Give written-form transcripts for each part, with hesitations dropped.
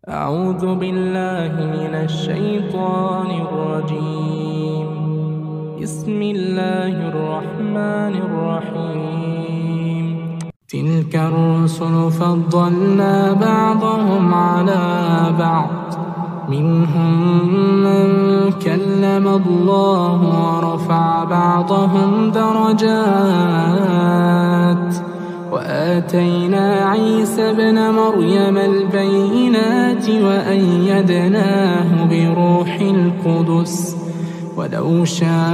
أعوذ بالله من الشيطان الرجيم. بسم الله الرحمن الرحيم. تلك الرسل فضلنا بعضهم على بعض، منهم من كلم الله ورفع بعضهم درجات، وآتينا عيسى ابن مريم البينات وأيدناه بروح القدس. ولو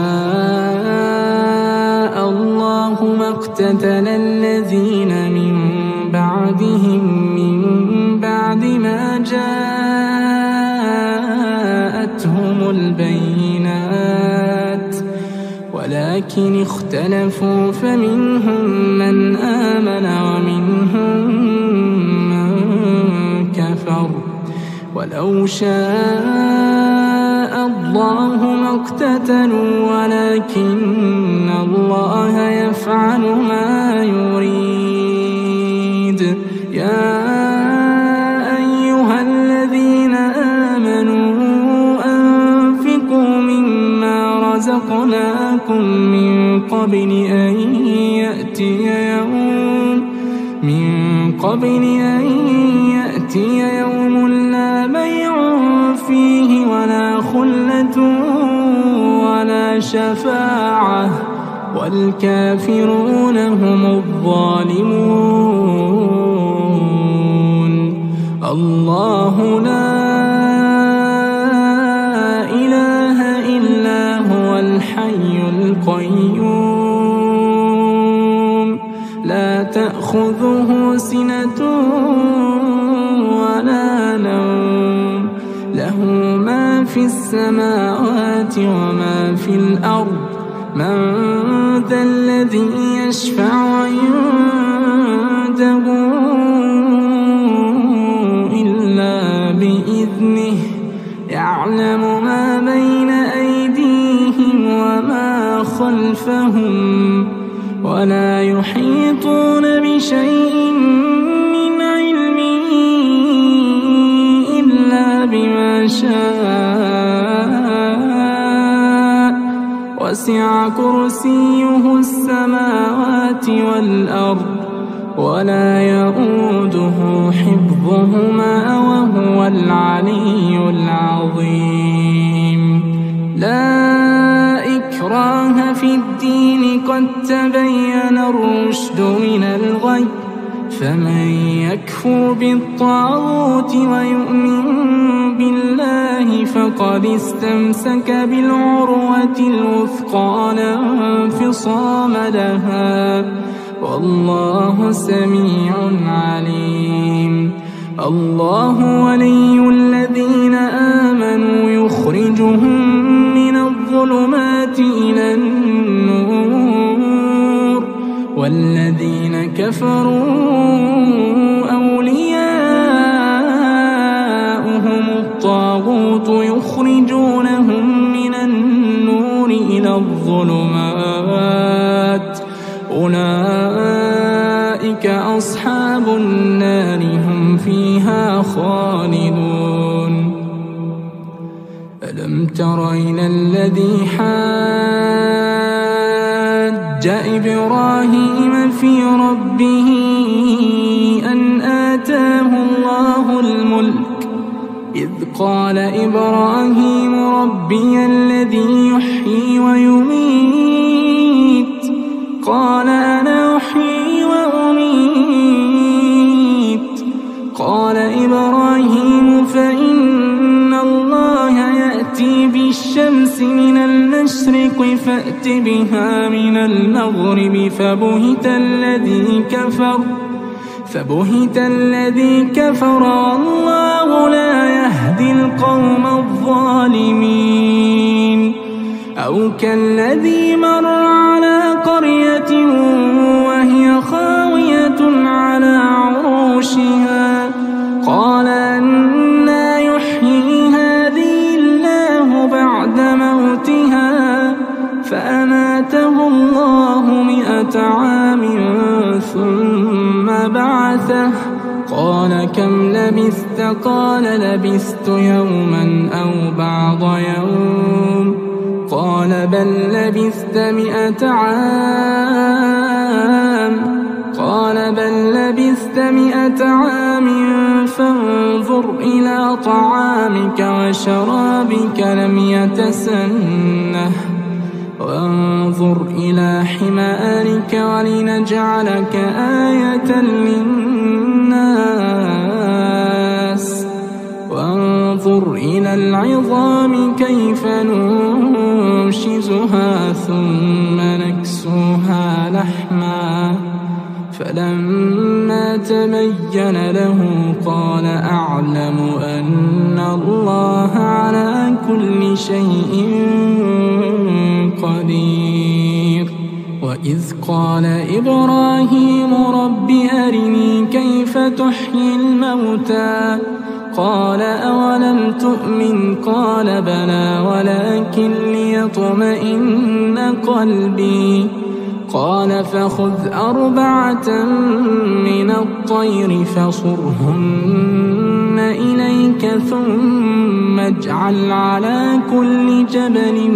شاء الله ما اقتتل الذين من بعدهم من بعد ما جاءتهم البينات، ولكن اختلفوا فمنهم من آمن ومنهم من كفر. ولو شاء الله ما اقتتلوا ولكن الله يفعل ما يريد. يا أيها الذين آمنوا أنفقوا مما رزقناكم من قبل أن يأتي يوم لا بيع فيه ولا خلة ولا شفاعة والكافرون هم الظالمون. الله لا إله إلا هو الحي القيوم، لا تأخذه سنة ولا نوم، له ما في السماوات وما في الأرض. من ذا الذي يشفع عنده إلا بإذنه، يعلم ما بين أيديهم وما خلفهم، ولا يحيطون بشيء من علمه إلا بما شاء، وسع كرسيه السماوات والأرض ولا يؤوده حفظهما وهو العلي العظيم. لا إكراه في الدين، قد تبين الرشد من الغي، فمن يكفر بالطاغوت ويؤمن بالله فقد استمسك بالعروة الوثقى لا انفصام لها، والله سميع عليم. الله ولي الذين آمنوا يخرجهم من الظلمات إلى النور، والذين كفروا أولياؤهم الطاغوت يخرجونهم من النور إلى الظلمات، أولئك أصحاب النار هم فيها خالدون. ألم تر إلى الذي حاج إبراهيم في ربه أن آتاه الله الملك، إذ قال إبراهيم ربي الذي يحيي ويميت، قال أنا أحيي وأميت. قال إبراهيم فإن الله يأتي بالشمس من المشرق فأت بها من المغرب، فبهت الذي كفر والله لا يهدي القوم الظالمين. أو كالذي مر على قرية وهي خاوية على عروشها، قال أنى يحيي هذه الله بعد موتها، فأماته الله 100 عام ثم بعثه، قال كم لبثت؟ قال لبثت يوما أو بعض يوم قال بل لبثت 100 عام قال بل لبثت 100 عام فانظر إلى طعامك وشرابك لم يتسنه وانظر إلى حمارك ولنجعلك آية للناس وانظر إلى العظام كيف ننشزها ثم نكسوها لحما فلما تبين له قال أعلم أن الله على كل شيء قدير. وإذ قال إبراهيم رب أرني كيف تحيي الموتى قال أولم تؤمن قال بلى ولكن ليطمئن قلبي قال فخذ 4 من الطير فصرهن إليك ثم اجعل على كل جبل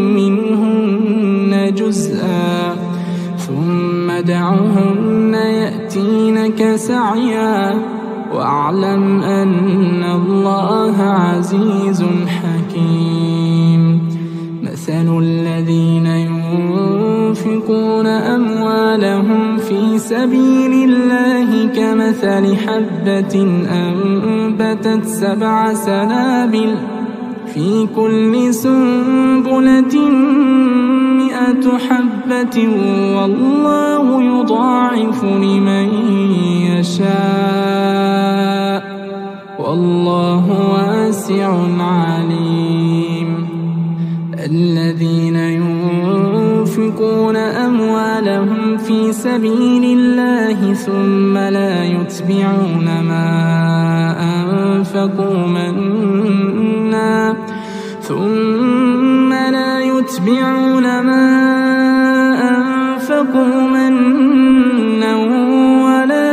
منهن جزءا ثم دعهن يأتينك سعيا واعلم أن الله عزيز حكيم. مثل الذين ينفقون أموالهم في سبيل الله كمثل حبة أنبتت 7 سنابل في كل سنبلة 100 حبة والله يضاعف لمن يشاء والله واسع عليم. الذين ينفقون أموالهم في سبيل الله ثم لا يتبعون ما أنفقوا منا ولا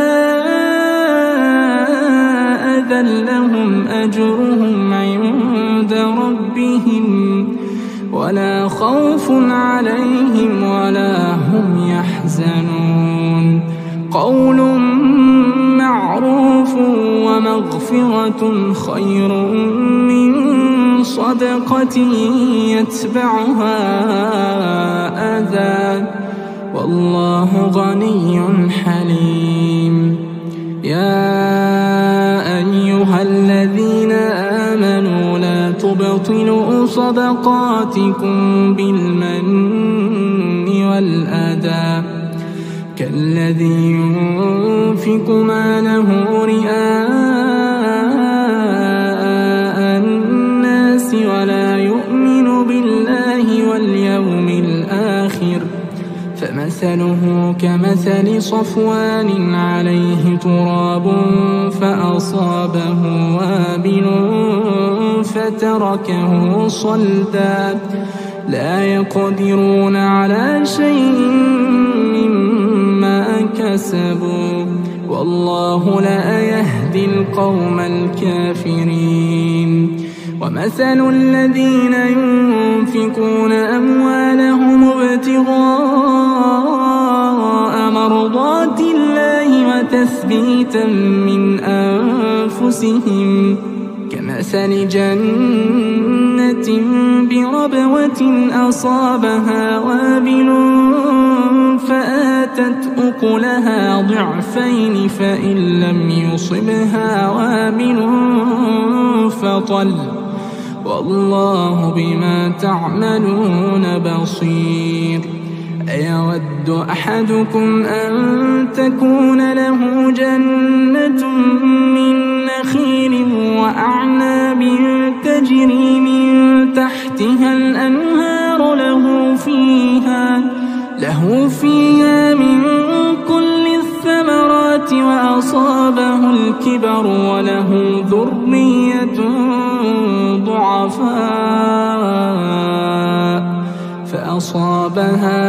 أذى لهم أجرهم عند ربهم ولا خوف عليهم ولا هم يحزنون. قول معروف ومغفرة خير من صدقة يتبعها أذى والله غني حليم. يا أيها الذين آمنوا لا تبطلوا صدقاتكم بالمن والأذى كالذي ينفق ماله رئاء الناس ولا يؤمن بالله واليوم الآخر فمثله كمثل صفوان عليه تراب فأصابه وابل فتركه صلدا لا يقدرون على شيء مما كسبوا والله لا يهدي القوم الكافرين. ومثل الذين ينفقون أموالهم ابتغاء مرضات الله وتثبيتا من أنفسهم كمثل جنة بربوة أصابها وابل فآتت أكلها ضعفين فإن لم يصبها وابل فطل والله بما تعملون بصير. أيود أحدكم أن تكون له جنة من نخيل وأعناب تجري من تحتها الأنهار له فيها من كل الثمرات وأصابه الكبر وله ذرية ضعفاء فأصابها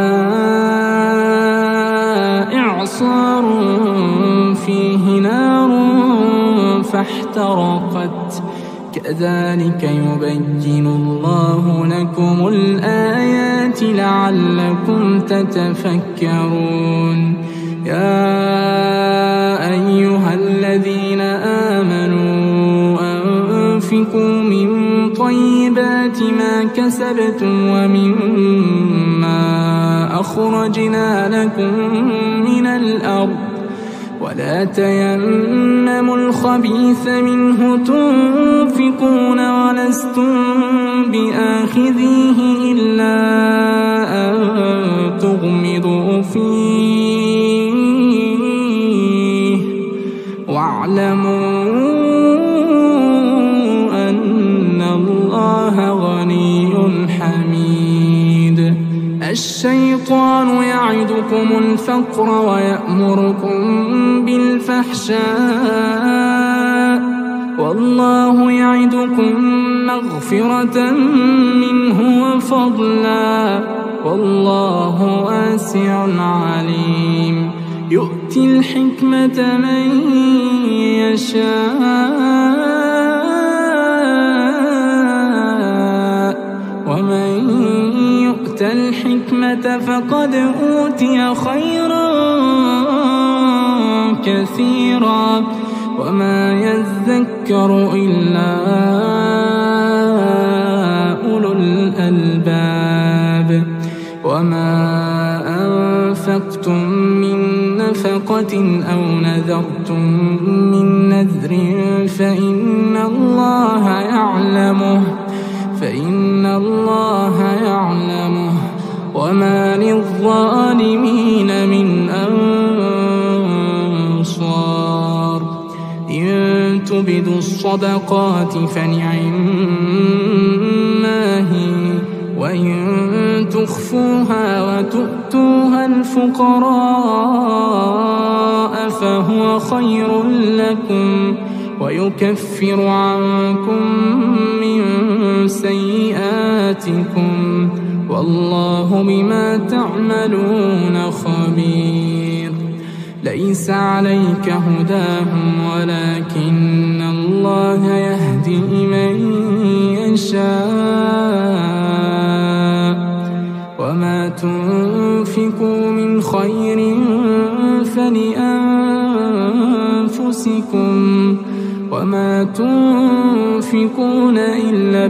إعصار فيه نار فاحترقت كذلك يبين الله لكم الآيات لعلكم تتفكرون يا أيها الذين آمنوا أنفقوا من طيبات ما كسبتم ومما أخرجنا لكم من الأرض ولا تيمموا الخبيث منه تنفقون ولستم بآخذيه إلا أن تغمضوا فيه واعلموا أن الله غني حميد الشيطان يعدكم الفقر ويأمركم بالفحشاء والله يعدكم مغفرة منه وفضلا والله واسع عليم يؤتي الحكمة من يشاء ومن يؤت الحكمة فقد أوتي خيرا كثيرا وما يذكر إلا أولو الألباب وما أنفقتم من نفقة أو نذرتم من نذر فإن الله يعلمه وما للظالمين من أنصار إن تبدوا الصدقات فنعما هي وإن تخفوها وتؤتوها الفقراء فهو خير لكم ويكفر عنكم من سيئاتكم والله بما تعملون خبير ليس عليك هداهم ولكن الله يهدي من يشاء وما تنفقوا من خير فلأنفسكم وما تنفقون إلا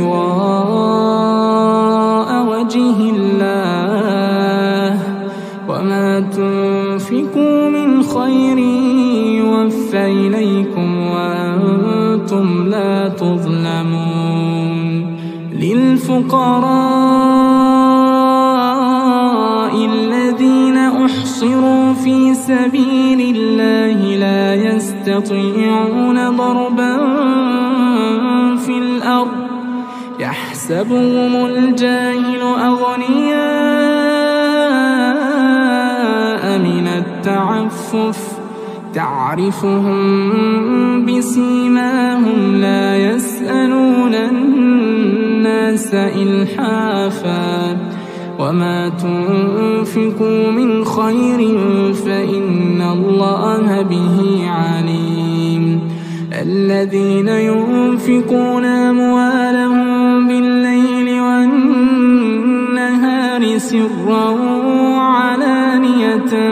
ابتغاء وجه الله وما تنفقوا من خير يوفى إليكم وأنتم لا تظلمون للفقراء الذين أحصروا في سبيل الله لا يستطيعون ضربا في الأرض يحسبهم الجاهل أغنياء من التعفف تعرفهم بسيماهم لا يسألون الناس إلحافا وما تنفقوا من خير فإن الله به عليم الذين ينفقون أموالهم بالليل والنهار سرا وعلانية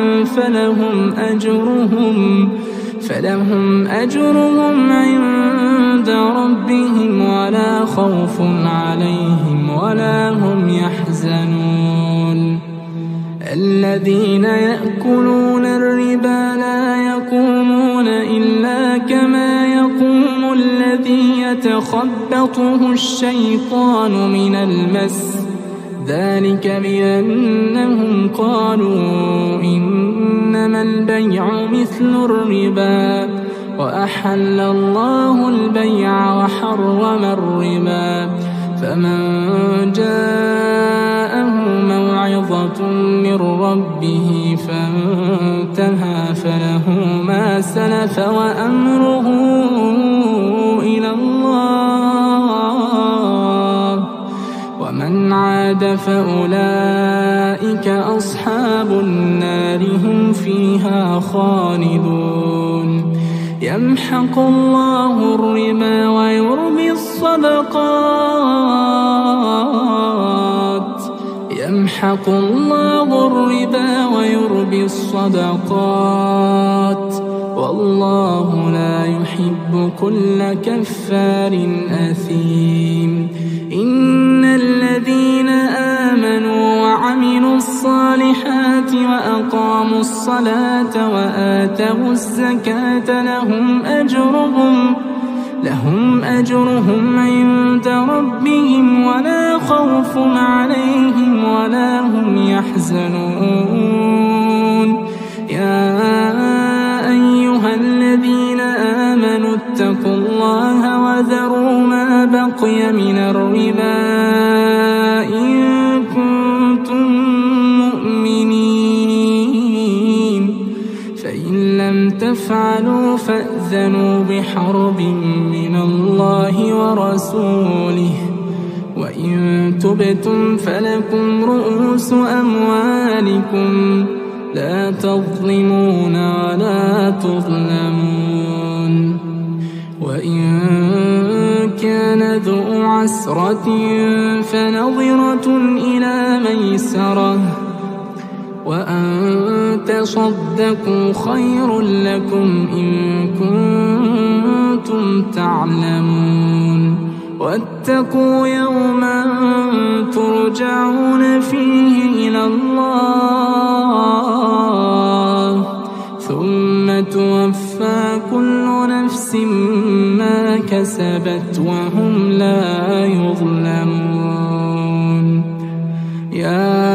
فلهم أجرهم عند ربهم ولا خوف عليهم ولا هم يحزنون الذين يأكلون الربا لا يقومون إلا كما يقوم الذي يتخبطه الشيطان من المس ذلك بأنهم قالوا إنما البيع مثل الربا وأحل الله البيع وحرم الربا فمن جاءه موعظة من ربه فانتهى فله ما سلف وأمره إلى الله ومن عاد فأولئك أصحاب النار هم فيها خالدون يمحق الله الربا ويربي الصدقات يمحق الله الربا ويربي الصدقات والله لا يحب كل كفار أثيم. إن الذين آمنوا وعملوا الصالحات وأقاموا الصلاة وآتوا الزكاة لهم أجرهم عند ربهم ولا خوف عليهم ولا هم يحزنون. يا أيها الذين آمنوا اتقوا الله وذروا ما بقي من الربا إن كنتم مؤمنين فإن لم تفعلوا فأذنوا بحرب من الله ورسوله وإن تبتم فلكم رؤوس أموالكم لا تظلمون ولا تظلمون. وإن كان ذو عسرة فنظرة إلى ميسرة وأن تصدقوا خير لكم إن كنتم تعلمون. واتقوا يوما ترجعون فيه إلى الله ثم توفى كل نفس ما كسبت وهم لا يظلمون. يا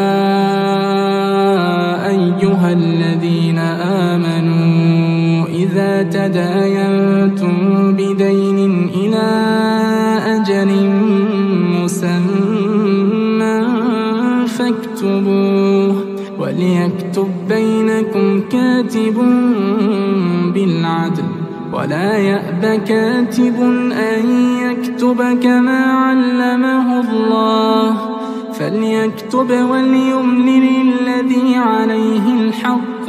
أيها الذين آمنوا إذا تداينتم بدين إلى أجل مسمى فاكتبوه وليكتب بينكم كاتب بالعدل ولا يأب كاتب أن يكتب كما علمه الله فليكتب وليملل الذي عليه الحق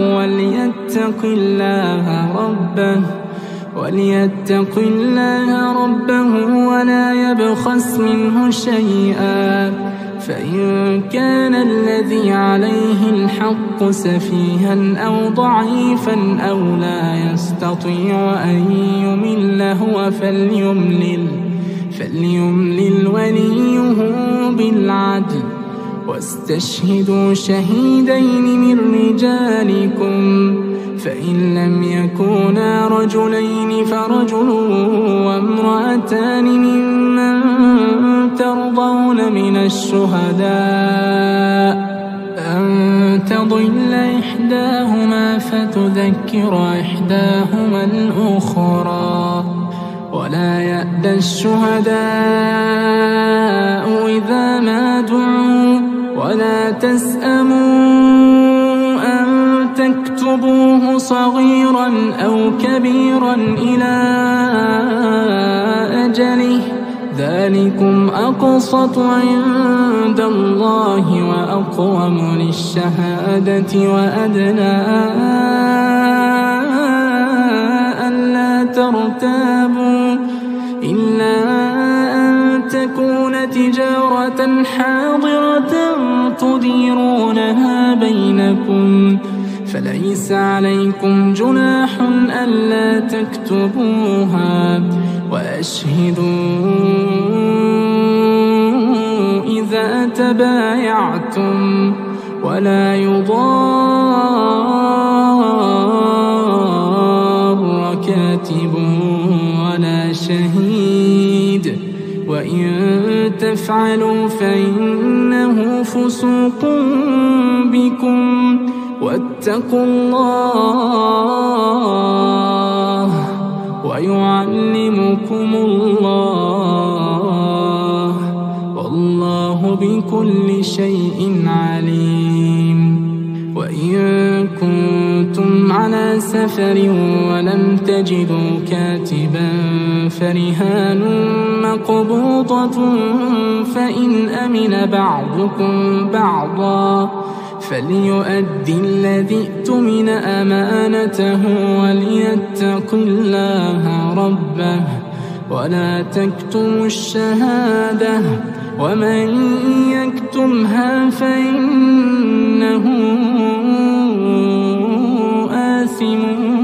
وليتق الله ربه ولا يبخس منه شيئا فإن كان الذي عليه الحق سفيها أو ضعيفا أو لا يستطيع أن يمل هو فليملل وليه بالعدل واستشهدوا شهيدين من رجالكم فإن لم يكونا رجلين فرجل وامرأتان ممن ترضون من الشهداء أن تضل إحداهما فتذكر إحداهما الأخرى ولا يأبى الشهداء إذا ما دعوا ولا تسأموا أن تكتبوه صغيرا أو كبيرا إلى أجله ذلكم أقسط عند الله وأقوم للشهادة وأدنى ألا ترتابوا إلا أن تكون تجارة حاضرة تديرونها بينكم فليس عليكم جناح ألا تكتبوها وأشهدوا إذا تبايعتم ولا يضار كاتب ولا شهيد وإن تفعلوا فإنه فسوق بكم واتقوا الله ويعلمكم الله والله بكل شيء عليم. وإن كنتم على سفر ولم تجدوا كاتبا فرهان مقبوضة فإن أمن بعضكم بعضا فليؤدي الذي اؤتمن أمانته وليتق الله ربه ولا تكتموا الشهادة ومن يكتمها فإنه آثم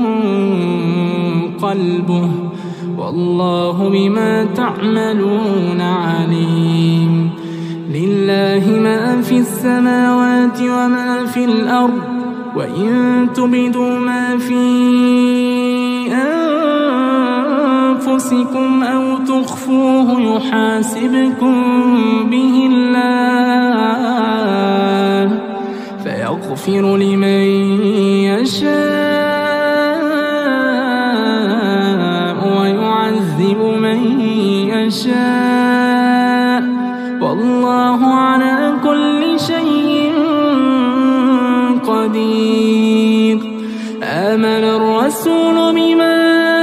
قلبه والله بما تعملون عليم. لله ما في السماوات وما في الأرض وإن تبدوا ما في أنفسكم أو تخفوه يحاسبكم به الله فيغفر لمن يشاء ويعذب من يشاء والله على كل شيء قدير. آمن الرسول بما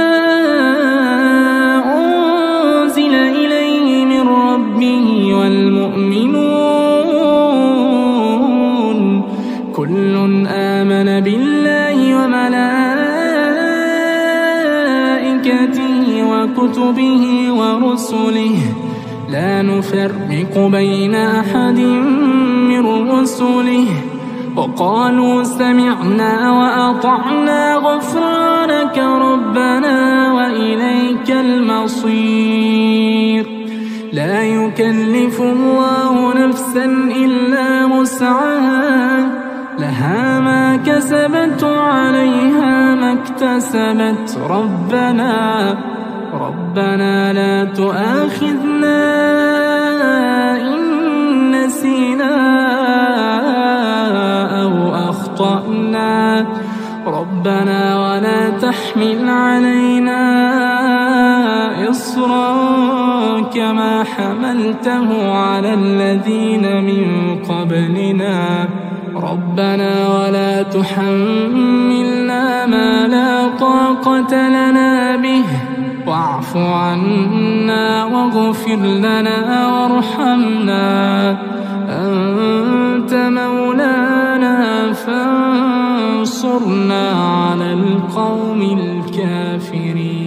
أنزل إليه من ربه والمؤمنون كل آمن بالله وملائكته وكتبه ورسله لا نفرق بين أحد من رسله وقالوا سمعنا وأطعنا غفرانك ربنا وإليك المصير. لا يكلف الله نفسا إلا وسعها لها ما كسبت وعليها ما اكتسبت ربنا لا تؤاخذنا إن نسينا أو أخطأنا ربنا ولا تحمل علينا إصرا كما حملته على الذين من قبلنا ربنا ولا تحملنا ما لا طاقة لنا به واعف عنا واغفر لنا وارحمنا أنت مولانا فانصرنا على القوم الكافرين.